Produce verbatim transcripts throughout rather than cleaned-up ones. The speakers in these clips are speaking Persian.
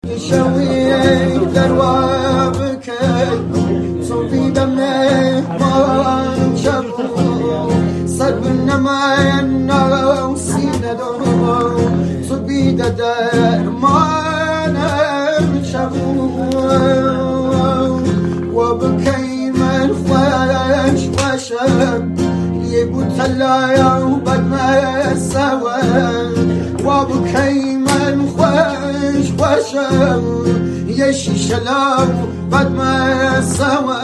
يشوي دروابك صوفي دمه ما شافو صد النما وسينا دو صبي در ما شافو وبكي من خوش وشب يبو تلايا وبد ما سوا وبكي من خوش وشب يشي شلاو بد ما سوا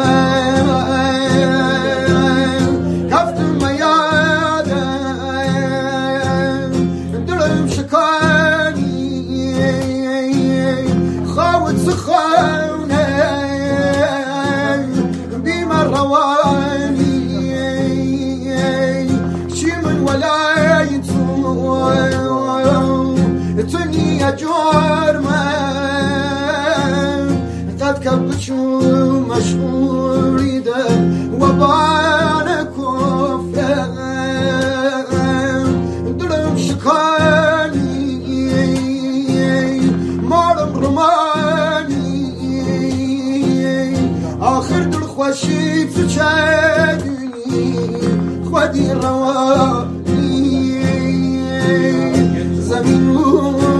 كفت ميادا درم شكاني خاوت سخاني بما رواني شي من ولايته تني أجور ما تتكبشو مشهوري ده وبانك وفاق درم شكاني مارم رماني آخر دل خوشي تشادني خودي رواني زمین و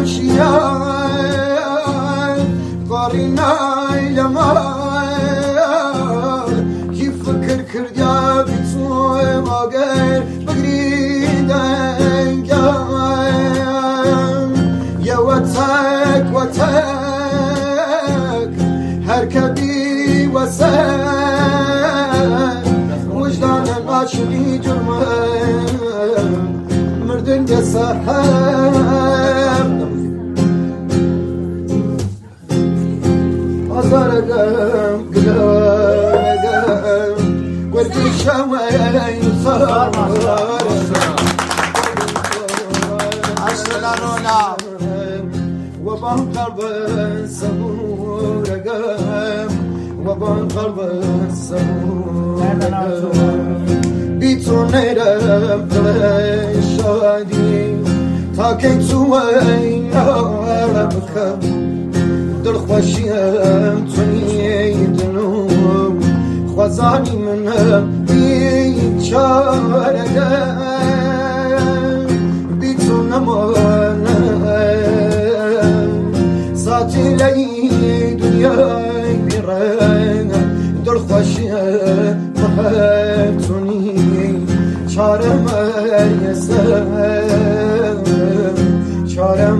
شیار قارینای لمار کی فکر کردیا بی تو ماگر بگریدن گم یا وتک وتک هر کبی وسک وجدان عاشقی جرمه مردن جسحب أزارقم قلقم ورد الشوين صار أشتغلونا وبان قلب سبورقم وبان قلب سبورقم بیتو نیرم دل شادی تا که تو این آرم بکم دل خوشیم تو نیدنم خوزانی منم بیچاره بیتو نمانم ساتی لی دنیای بیرنم دل خوشیم محبتونی چارم یسم چارم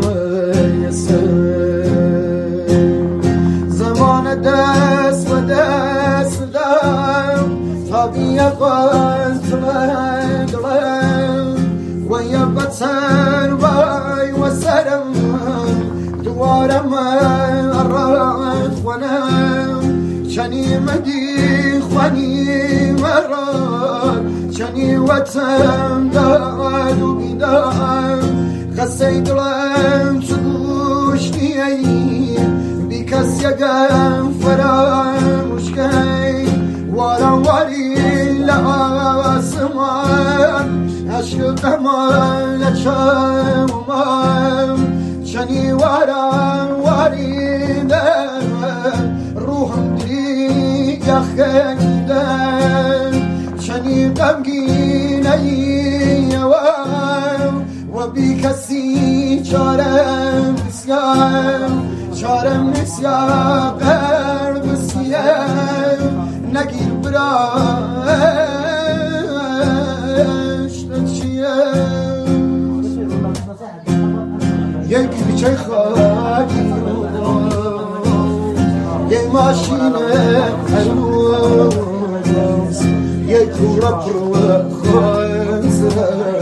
یسم زمان دست و دست دم تابی قلب دلم و یبتر وی و سرم دوارم رد خونم چنی مدی خوانی مراد چنی وطن داد و بیدم خسته دلم تو گوشتی ای بی کس یگم فراموش کی وارم واری لآسمان عشقم لچمم چنی وارم واری دم روحم دری یخیدم چنی غمگینی و بی کسی چارم بسیم چارم نسیم قلب سیم نگیر براش نچیم یک بیچه خاکی یک ماشین هنوز یک کورا پرو خواهد